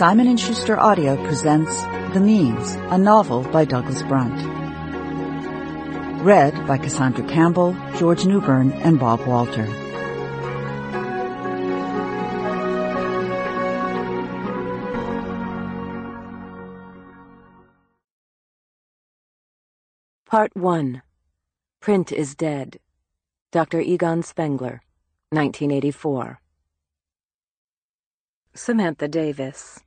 Simon & Schuster Audio presents The Means, a novel by Douglas Brunt. Read by Cassandra Campbell, George Newbern, and Bob Walter. Part 1. Print is Dead. Dr. Egon Spengler, 1984. Samantha Davis.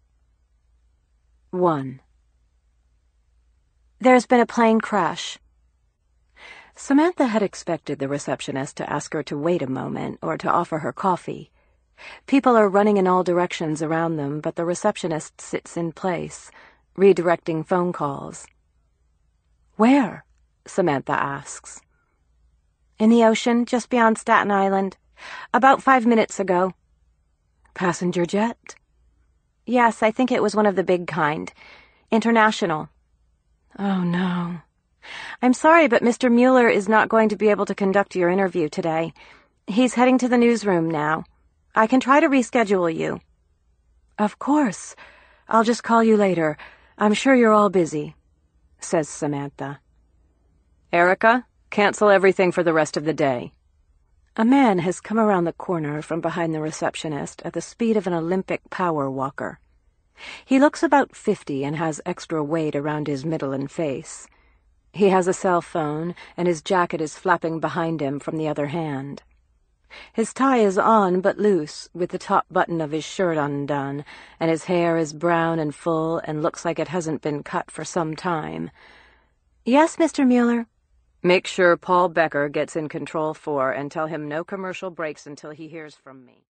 1. There's been a plane crash. Samantha had expected the receptionist to ask her to wait a moment or to offer her coffee. People are running in all directions around them, but the receptionist sits in place, redirecting phone calls. Where? Samantha asks. In the ocean, just beyond Staten Island. About 5 minutes ago. Passenger jet? Yes, I think it was one of the big kind. International. Oh, no. I'm sorry, but Mr. Mueller is not going to be able to conduct your interview today. He's heading to the newsroom now. I can try to reschedule you. Of course. I'll just call you later. I'm sure you're all busy, says Samantha. Erica, cancel everything for the rest of the day. A man has come around the corner from behind the receptionist at the speed of an Olympic power walker. He looks about 50 and has extra weight around his middle and face. He has a cell phone, and his jacket is flapping behind him from the other hand. His tie is on but loose, with the top button of his shirt undone, and his hair is brown and full and looks like it hasn't been cut for some time. Yes, Mr. Mueller? Make sure Paul Becker gets in Control 4 and tell him no commercial breaks until he hears from me.